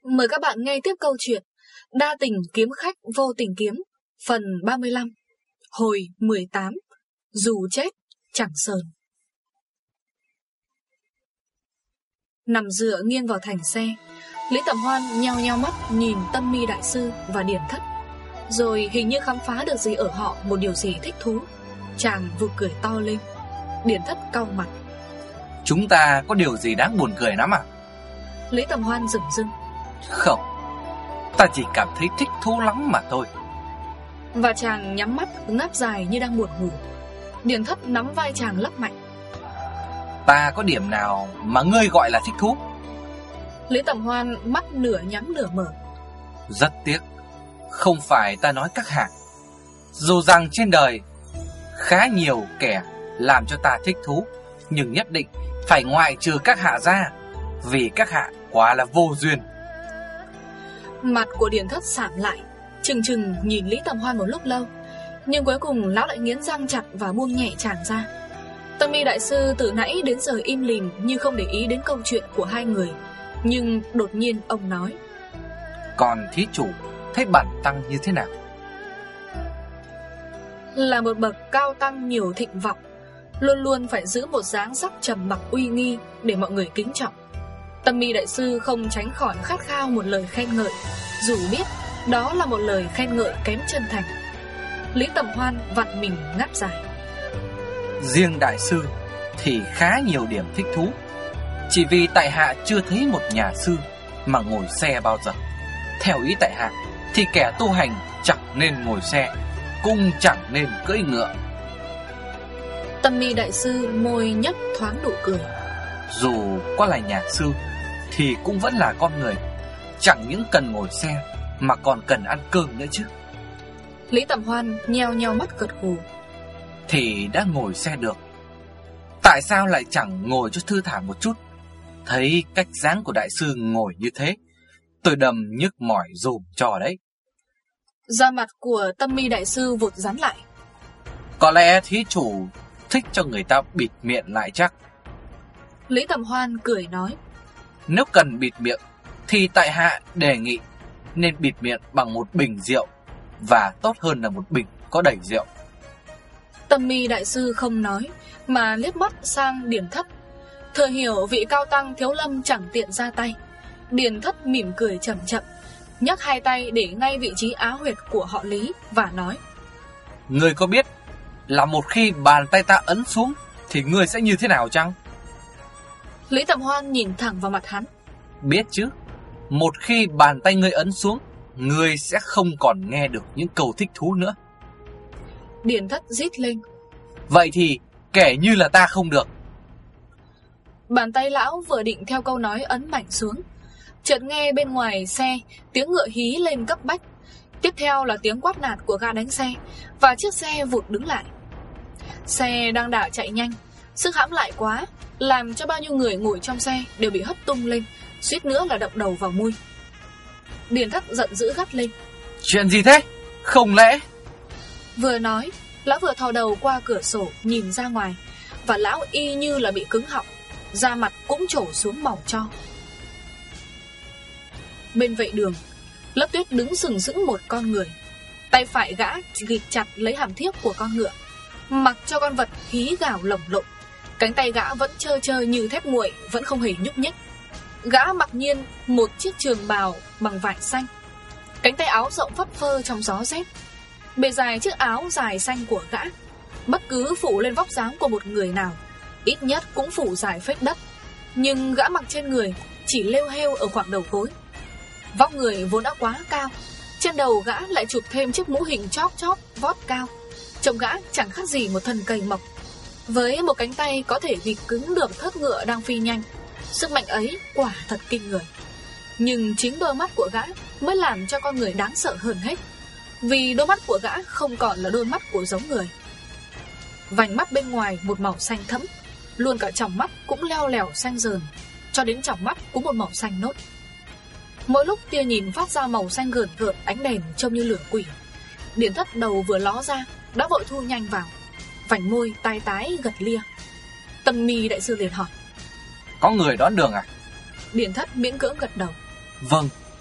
Mời các bạn nghe tiếp câu chuyện Đa tình kiếm khách vô tình kiếm, phần 35, hồi 18, dù chết chẳng sờn. Nằm dựa nghiêng vào thành xe, Lý Tầm Hoan nheo nheo mắt nhìn Tâm Mi đại sư và Điển Thất, rồi hình như khám phá được gì ở họ, một điều gì thích thú. Chàng vụt cười to lên. Điển Thất cau mặt. Chúng ta có điều gì đáng buồn cười lắm à? Lý Tầm Hoan dửng dưng. Không, ta chỉ cảm thấy thích thú lắm mà thôi. Và chàng nhắm mắt ngáp dài như đang buồn ngủ. Điển Thất nắm vai chàng lắc mạnh. Ta có điểm nào mà ngươi gọi là thích thú? Lý Tầm Hoan mắt nửa nhắm nửa mở. Rất tiếc, không phải ta nói các hạ. Dù rằng trên đời khá nhiều kẻ làm cho ta thích thú, nhưng nhất định phải ngoại trừ các hạ ra, vì các hạ quá là vô duyên. Mặt của Điển Thất sạm lại, chừng chừng nhìn Lý Tầm Hoan một lúc lâu, nhưng cuối cùng lão lại nghiến răng chặt và buông nhẹ chàng ra. Tâm Mi đại sư từ nãy đến giờ im lìm như không để ý đến câu chuyện của hai người. Nhưng đột nhiên ông nói: Còn thí chủ thấy bản tăng như thế nào? Là một bậc cao tăng nhiều thịnh vọng, luôn luôn phải giữ một dáng sắc trầm mặc uy nghi để mọi người kính trọng. Tâm Mi đại sư không tránh khỏi khát khao một lời khen ngợi, dù biết đó là một lời khen ngợi kém chân thành. Lý Tầm Hoan vặn mình ngáp dài. Riêng đại sư thì khá nhiều điểm thích thú, chỉ vì tại hạ chưa thấy một nhà sư mà ngồi xe bao giờ. Theo ý tại hạ thì kẻ tu hành chẳng nên ngồi xe, cũng chẳng nên cưỡi ngựa. Tâm Mi đại sư môi nhếch thoáng nụ cười. Dù có là nhà sư thì cũng vẫn là con người, chẳng những cần ngồi xe mà còn cần ăn cơm nữa chứ. Lý Tầm Hoan nheo nheo mắt gật gù. Thì đã ngồi xe được, tại sao lại chẳng ngồi cho thư thả một chút? Thấy cách dáng của đại sư ngồi như thế, tôi đầm nhức mỏi dùm cho đấy. Da mặt của Tâm Mi đại sư vụt rắn lại. Có lẽ thí chủ thích cho người ta bịt miệng lại chắc. Lý Tầm Hoan cười nói: Nếu cần bịt miệng thì tại hạ đề nghị nên bịt miệng bằng một bình rượu, và tốt hơn là một bình có đầy rượu. Tâm Mi đại sư không nói mà liếc mắt sang Điển Thất, thừa hiểu vị cao tăng thiếu lâm chẳng tiện ra tay. Điển Thất mỉm cười chậm chậm, nhấc hai tay để ngay vị trí á huyệt của họ Lý và nói: Ngươi có biết là một khi bàn tay ta ấn xuống thì ngươi sẽ như thế nào chăng? Lý Tầm Hoan nhìn thẳng vào mặt hắn. Biết chứ. Một khi bàn tay ngươi ấn xuống, ngươi sẽ không còn nghe được những câu thích thú nữa. Điển Thất rít lên: Vậy thì kể như là ta không được. Bàn tay lão vừa định theo câu nói ấn mạnh xuống, chợt nghe bên ngoài xe tiếng ngựa hí lên cấp bách. Tiếp theo là tiếng quát nạt của gã đánh xe, và chiếc xe vụt đứng lại. Xe đang đà chạy nhanh, sức hãm lại quá, làm cho bao nhiêu người ngồi trong xe đều bị hất tung lên, suýt nữa là đập đầu vào mui. Điển Thất giận dữ gắt lên: Chuyện gì thế? Không lẽ... Vừa nói, lão vừa thò đầu qua cửa sổ nhìn ra ngoài, và lão y như là bị cứng họng, da mặt cũng trổ xuống màu tro. Bên vệ đường, Lớp Tuyết đứng sừng sững một con người. Tay phải gã ghịt chặt lấy hàm thiếp của con ngựa, mặc cho con vật hí gào lồng lộng. Cánh tay gã vẫn trơ trơ như thép nguội, vẫn không hề nhúc nhích. Gã mặc nhiên một chiếc trường bào bằng vải xanh, cánh tay áo rộng phất phơ trong gió rét. Bề dài chiếc áo dài xanh của gã bất cứ phủ lên vóc dáng của một người nào, ít nhất cũng phủ dài phết đất. Nhưng gã mặc trên người chỉ lêu hêu ở khoảng đầu gối. Vóc người vốn đã quá cao, trên đầu gã lại chụp thêm chiếc mũ hình chóp chóp vót cao, trông gã chẳng khác gì một thân cây mộc. Với một cánh tay có thể gịch cứng được thớt ngựa đang phi nhanh, sức mạnh ấy quả thật kinh người. Nhưng chính đôi mắt của gã mới làm cho con người đáng sợ hơn hết, vì đôi mắt của gã không còn là đôi mắt của giống người. Vành mắt bên ngoài một màu xanh thẫm, luôn cả tròng mắt cũng leo lẻo xanh rờn, cho đến tròng mắt cũng một màu xanh nốt. Mỗi lúc tia nhìn phát ra màu xanh gợn gợn ánh đèn trông như lửa quỷ. Điển Thất đầu vừa ló ra đã vội thu nhanh vào, vành môi tai tái gật lia. Tâm Mi đại sư liền hỏi: Có người đón đường à? Điển Thất miễn cưỡng gật đầu: Vâng,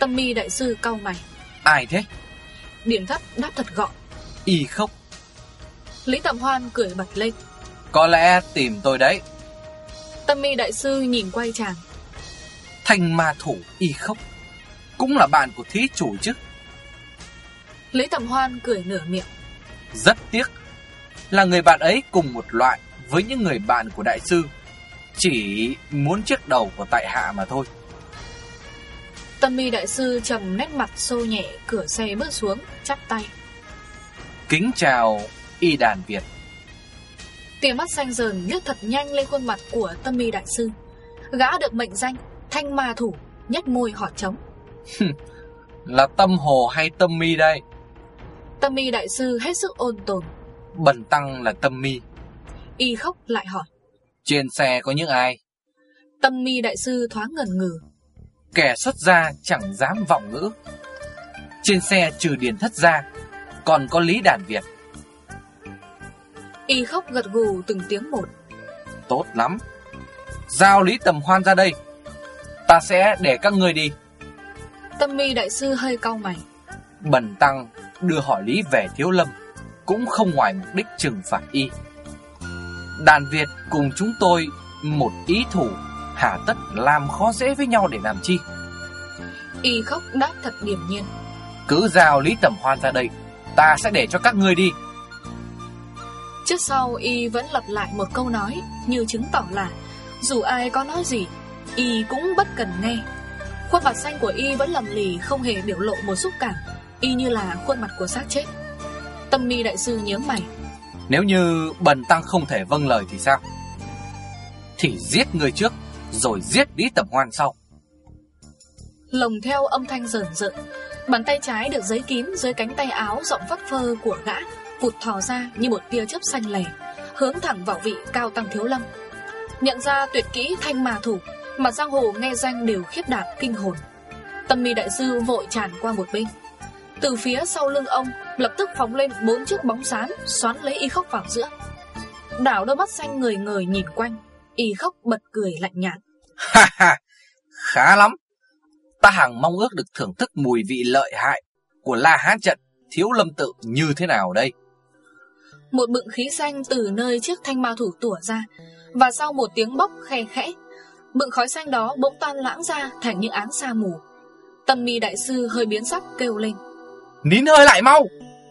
Tâm Mi đại sư cau mày. Ai thế? Điển Thất đáp thật gọn. Y Khốc. Lý Tầm Hoan cười bật lên. Có lẽ tìm tôi đấy. Tâm Mi đại sư nhìn quay chàng. Thanh ma thủ Y Khốc cũng là bạn của thí chủ chứ? Lý Tầm Hoan cười nửa miệng. Rất tiếc là người bạn ấy cùng một loại với những người bạn của đại sư, chỉ muốn chiếc đầu của tại hạ mà thôi. Tâm Mi đại sư trầm nét mặt xô nhẹ, cửa xe bước xuống, chắp tay. Kính chào Y Đàn Việt. Tia mắt xanh dờn liếc thật nhanh lên khuôn mặt của Tâm Mi đại sư. Gã được mệnh danh Thanh ma thủ, nhếch môi hỏi trống. Là Tâm Hồ hay Tâm Mi đây? Tâm Mi đại sư hết sức ôn tồn. Bần tăng là Tâm Mi. Y Khốc lại hỏi. Trên xe có những ai? Tâm Mi đại sư thoáng ngần ngừ. Kẻ xuất gia chẳng dám vọng ngữ. Trên xe trừ Điền Thất ra, còn có Lý Đàn Việt. Y Khốc gật gù từng tiếng một. Tốt lắm. Giao Lý Tầm Hoan ra đây, ta sẽ để các ngươi đi. Tâm Mi đại sư hơi cau mày. Bần tăng đưa họ Lý về Thiếu Lâm cũng không ngoài mục đích trừng phạt y. Đàn Việt cùng chúng tôi một ý thủ, hà tất làm khó dễ với nhau để làm chi? Y Khốc đáp thật điềm nhiên. Cứ giao Lý Tầm Hoan ra đây, ta sẽ để cho các ngươi đi. Trước sau y vẫn lặp lại một câu nói, như chứng tỏ là dù ai có nói gì, y cũng bất cần nghe. Khuôn mặt xanh của y vẫn lầm lì, không hề biểu lộ một xúc cảm, y như là khuôn mặt của xác chết. Tâm Mi đại sư nhướng mày. Nếu như bần tăng không thể vâng lời thì sao? Thì giết người trước, rồi giết Lý Tầm Hoan sau. Lồng theo âm thanh rờn rợn, bàn tay trái được giấy kín dưới cánh tay áo rộng phất phơ của gã vụt thò ra như một tia chớp xanh lè, hướng thẳng vào vị cao tăng Thiếu Lâm. Nhận ra tuyệt kỹ thanh ma thủ mà giang hồ nghe danh đều khiếp đảm kinh hồn. Tâm Mi đại sư vội tràn qua một bên. Từ phía sau lưng ông lập tức phóng lên 4 chiếc bóng xám, xoắn lấy Y Khốc vào giữa. Đảo đôi mắt xanh ngời ngời nhìn quanh, Y Khốc bật cười lạnh nhạt. Ha ha, khá lắm. Ta hằng mong ước được thưởng thức mùi vị lợi hại của La Hán trận Thiếu Lâm tự như thế nào đây. Một bựng khí xanh từ nơi chiếc thanh ma thủ tủa ra, và sau một tiếng bốc khe khẽ, bựng khói xanh đó bỗng tan lãng ra thành những áng sa mù. Tâm Mi đại sư hơi biến sắc kêu lên. Nín hơi lại mau.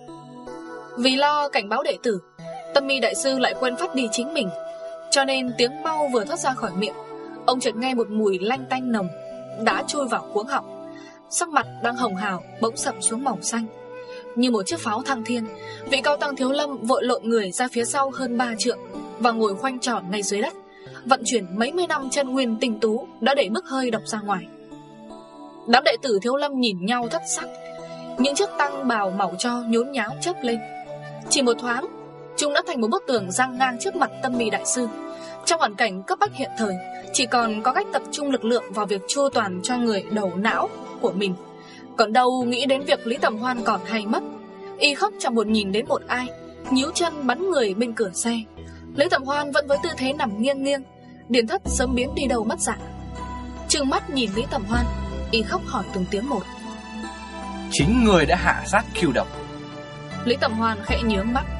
Vì lo cảnh báo đệ tử, Tâm Mi đại sư lại quên phát đi chính mình, cho nên tiếng mau vừa thoát ra khỏi miệng, ông chợt nghe một mùi lanh tanh nồng đã chui vào cuống họng. Sắc mặt đang hồng hào bỗng sậm xuống màu xanh. Như một chiếc pháo thăng thiên, vị cao tăng Thiếu Lâm vội lộn người ra phía sau hơn 3 trượng và ngồi khoanh tròn ngay dưới đất. Vận chuyển mấy mươi năm chân nguyên tinh tú đã đẩy bức hơi độc ra ngoài. Đám đệ tử Thiếu Lâm nhìn nhau thất sắc. Những chiếc tăng bào màu cho nhốn nháo chớp lên. Chỉ một thoáng, chúng đã thành một bức tường giăng ngang trước mặt Tâm Mi đại sư. Trong hoàn cảnh cấp bách hiện thời, chỉ còn có cách tập trung lực lượng vào việc chu toàn cho người đầu não của mình, còn đâu nghĩ đến việc Lý Tầm Hoan còn hay mất. Y Khốc chẳng buồn nhìn đến một ai, nhíu chân bắn người bên cửa xe. Lý Tầm Hoan vẫn với tư thế nằm nghiêng nghiêng. Điền Thất sớm biến đi đâu mất dạng. Trừng mắt nhìn Lý Tầm Hoan, Y Khốc hỏi từng tiếng một. Chính người đã hạ sát Kiều Độc? Lý Tầm Hoan khẽ nhướng mắt.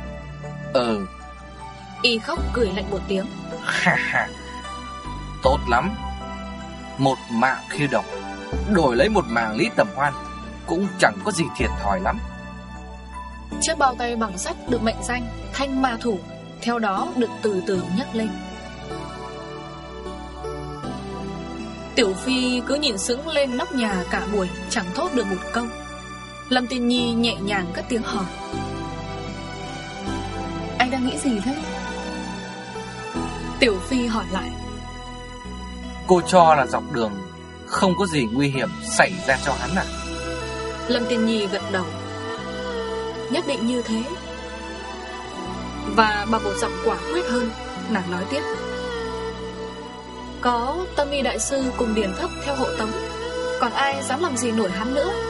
Y Khốc cười lạnh một tiếng. Ha ha, tốt lắm. Một mạng Kiều Độc đổi lấy một mạng Lý Tầm Hoan cũng chẳng có gì thiệt thòi lắm. Chiếc bao tay bằng sắt được mệnh danh thanh ma thủ theo đó được từ từ nhấc lên. Tiểu Phi cứ nhìn sững lên nóc nhà cả buổi, chẳng thốt được một câu. Lâm Tiên Nhi nhẹ nhàng cất tiếng hỏi. Anh đang nghĩ gì thế? Tiểu Phi hỏi lại. Cô cho là dọc đường không có gì nguy hiểm xảy ra cho hắn à? Lâm Tiên Nhi gật đầu. Nhất định như thế. Và bằng một giọng quả quyết hơn, nàng nói tiếp. Có Tâm Mi đại sư cùng Điền Thất theo hộ tống, còn ai dám làm gì nổi hắn nữa?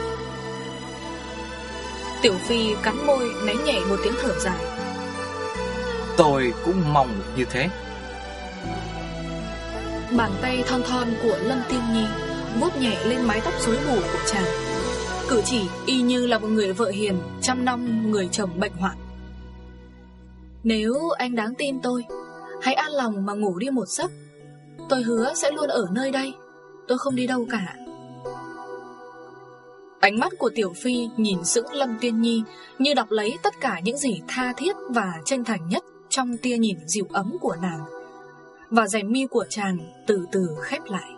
Tiểu Phi cắn môi né nhẹ một tiếng thở dài. Tôi cũng mong như thế. Bàn tay thon thon của Lâm Tiên Nhi vuốt nhẹ lên mái tóc rối bù của chàng. Cử chỉ y như là một người vợ hiền chăm nom người chồng bệnh hoạn. Nếu anh đáng tin tôi, hãy an lòng mà ngủ đi một giấc. Tôi hứa sẽ luôn ở nơi đây. Tôi không đi đâu cả. Ánh mắt của Tiểu Phi nhìn sững Lâm Tiên Nhi, như đọc lấy tất cả những gì tha thiết và chân thành nhất trong tia nhìn dịu ấm của nàng. Và rèm mi của chàng từ từ khép lại.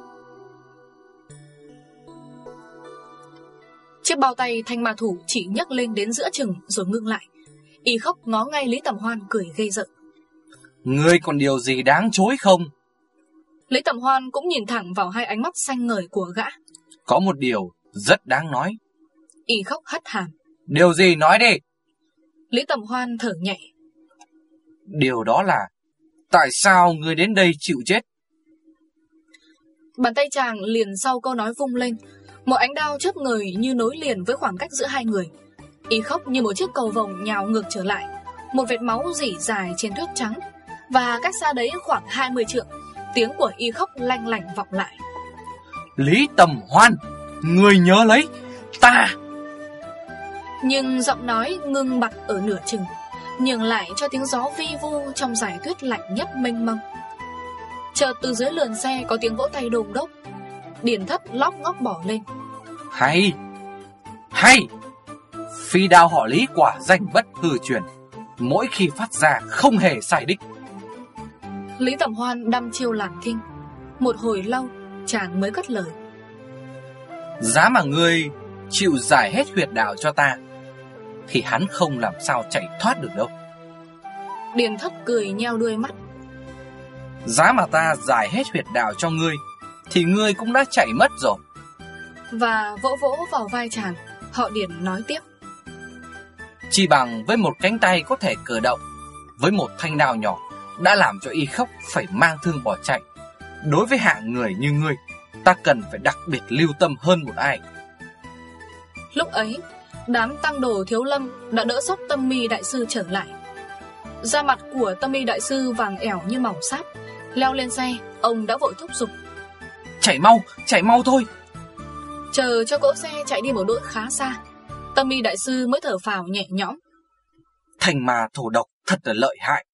Chiếc bao tay thanh ma thủ chỉ nhấc lên đến giữa chừng rồi ngưng lại. Y Khóc ngó ngay Lý Tầm Hoan cười gây giận. Ngươi còn điều gì đáng chối không? Lý Tầm Hoan cũng nhìn thẳng vào hai ánh mắt xanh ngời của gã. Có một điều rất đáng nói. Y Khóc hất hàm. Điều gì nói đi? Lý Tầm Hoan thở nhẹ. Điều đó là tại sao ngươi đến đây chịu chết? Bàn tay chàng liền sau câu nói vung lên. Một ánh đao chớp người như nối liền với khoảng cách giữa hai người. Y Khóc như một chiếc cầu vồng nhào ngược trở lại. Một vệt máu rỉ dài trên tuyết trắng. Và cách xa đấy khoảng 20 trượng, tiếng của Y Khóc lanh lảnh vọng lại. Lý Tầm Hoan, ngươi nhớ lấy ta. Nhưng giọng nói ngưng bặt ở nửa chừng, nhường lại cho tiếng gió vi vu trong dải tuyết lạnh nhất mênh mông. Chợt từ dưới lườn xe có tiếng vỗ tay đùng đốc. Điền Thất lóc ngóc bỏ lên. Hay, hay. Phi đao họ Lý quả danh bất hư truyền, mỗi khi phát ra không hề sai đích. Lý Tầm Hoan đăm chiêu làm thinh. Một hồi lâu chàng mới cất lời. Giá mà ngươi chịu giải hết huyệt đạo cho ta thì hắn không làm sao chạy thoát được đâu. Điền Thất cười nheo đuôi mắt. Giá mà ta giải hết huyệt đạo cho ngươi thì ngươi cũng đã chạy mất rồi. Và vỗ vỗ vào vai chàng, họ Điền nói tiếp. Chỉ bằng với một cánh tay có thể cử động, với một thanh đao nhỏ đã làm cho Y Khóc phải mang thương bỏ chạy. Đối với hạng người như ngươi, ta cần phải đặc biệt lưu tâm hơn một ai. Lúc ấy, đám tăng đồ Thiếu Lâm đã đỡ sốc Tâm Mi đại sư trở lại. Da mặt của Tâm Mi đại sư vàng ẻo như màu sáp. Leo lên xe, ông đã vội thúc giục. Chạy mau thôi. Chờ cho cỗ xe chạy đi một đoạn khá xa, Tâm Mi đại sư mới thở phào nhẹ nhõm. Thành ma thổ độc thật là lợi hại.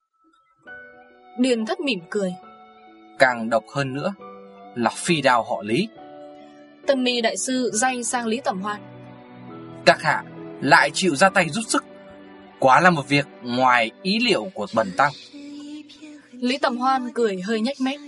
Điền Thất mỉm cười. Càng độc hơn nữa là phi đao họ Lý. Tâm Mi đại sư day sang Lý Tầm Hoan. Các hạ lại chịu ra tay giúp sức, quá là một việc ngoài ý liệu của bần tăng. Lý Tầm Hoan cười hơi nhếch mép.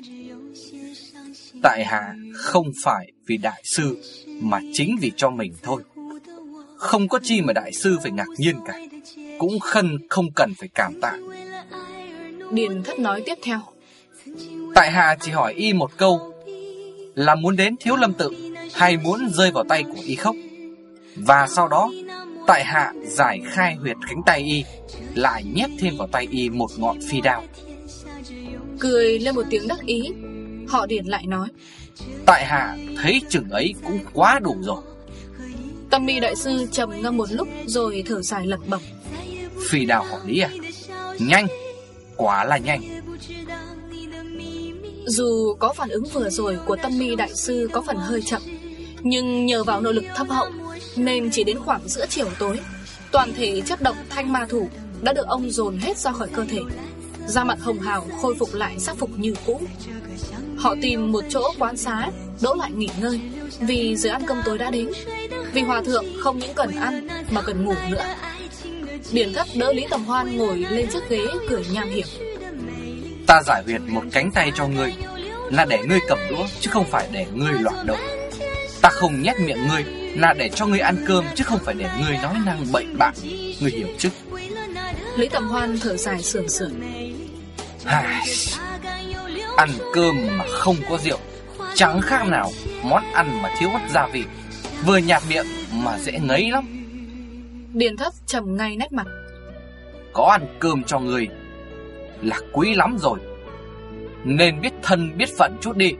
Tại hạ không phải vì đại sư, mà chính vì cho mình thôi. Không có chi mà đại sư phải ngạc nhiên cả, cũng không cần phải cảm tạ. Điền Thất nói tiếp theo. Tại hạ chỉ hỏi y một câu, là muốn đến Thiếu Lâm Tự hay muốn rơi vào tay của Y Khóc. Và sau đó tại hạ giải khai huyệt cánh tay y, lại nhét thêm vào tay y một ngọn phi đao. Cười lên một tiếng đắc ý, họ Điền lại nói. Tại hạ thấy chừng ấy cũng quá đủ rồi. Tâm Mi đại sư trầm ngâm một lúc rồi thở dài lẩm bẩm. Phi đao họ Lý à? Nhanh, quá là nhanh. Dù có phản ứng vừa rồi của Tâm Mi đại sư có phần hơi chậm, nhưng nhờ vào nội lực thâm hậu nên chỉ đến khoảng giữa chiều tối, toàn thể chất động thanh ma thủ đã được ông dồn hết ra khỏi cơ thể. Da mặt hồng hào khôi phục lại sắc phục như cũ. Họ tìm một chỗ quán xá đỗ lại nghỉ ngơi, vì giờ ăn cơm tối đã đến. Vì hòa thượng không những cần ăn mà cần ngủ nữa. Điền Thất đỡ Lý Tầm Hoan ngồi lên chiếc ghế cười nham hiểm. Ta giải huyệt một cánh tay cho ngươi là để ngươi cầm đũa, chứ không phải để ngươi loạn động. Ta không nhét miệng ngươi là để cho ngươi ăn cơm, chứ không phải để ngươi nói năng bậy bạ. Ngươi hiểu chứ? Lý Tầm Hoan thở dài sườn sườn. Ăn cơm mà không có rượu chẳng khác nào món ăn mà thiếu mất gia vị, vừa nhạt miệng mà dễ ngấy lắm. Điền Thất trầm ngay nét mặt. Có ăn cơm cho người là quý lắm rồi, nên biết thân biết phận chút đi.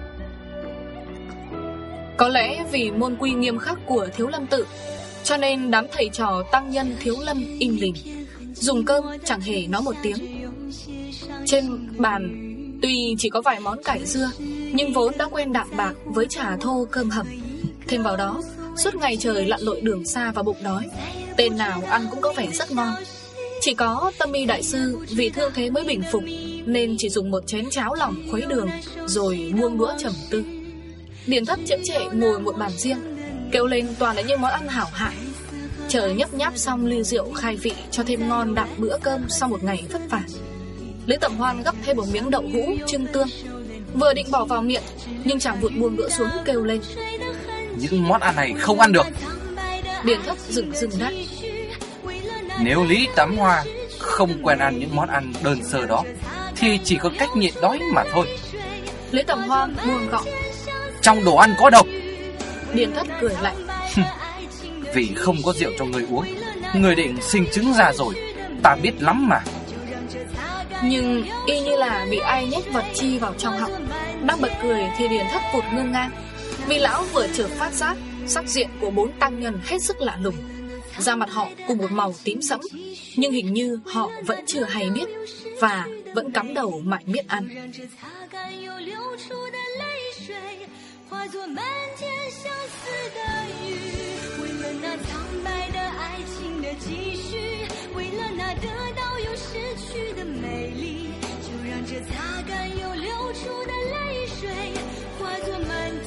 Có lẽ vì môn quy nghiêm khắc của Thiếu Lâm Tự, cho nên đám thầy trò tăng nhân Thiếu Lâm im lìm, dùng cơm chẳng hề nói một tiếng. Trên bàn tuy chỉ có vài món cải dưa, nhưng vốn đã quen đạm bạc với trà thô cơm hầm. Thêm vào đó, suốt ngày trời lặn lội đường xa và bụng đói, tên nào ăn cũng có vẻ rất ngon. Chỉ có Tâm Mi đại sư vì thương thế mới bình phục, nên chỉ dùng một chén cháo lòng khuấy đường, rồi buông đũa trầm tư. Điền Thất chễm chệ ngồi một bàn riêng, kêu lên toàn là những món ăn hảo hạng. Chờ nhấp nháp xong ly rượu khai vị cho thêm ngon đạm bữa cơm sau một ngày vất vả. Lý Tầm Hoan gấp thêm một miếng đậu hũ trưng tương, vừa định bỏ vào miệng, nhưng chàng vụt buông đũa xuống kêu lên: những món ăn này không ăn được. Điền Thất dừng đáp: Nếu Lý Tám Hoa không quen ăn những món ăn đơn sơ đó, thì chỉ có cách nhịn đói mà thôi. Lý Tầm Hoan buông gọng: trong đồ ăn có độc. Điền Thất cười lạnh: vì không có rượu cho người uống, người định sinh trứng ra rồi, ta biết lắm mà. Nhưng y như là bị ai nhét vật chi vào trong họng. Đang bật cười thì Điền Thất vụt ngưng ngang, vì lão vừa chợt phát giác sắc diện của 4 tăng nhân hết sức lạ lùng. Da mặt họ cùng một màu tím sẫm, nhưng hình như họ vẫn chưa hay biết, và vẫn cắm đầu mải miết ăn. 这擦干又流出的泪水，化作漫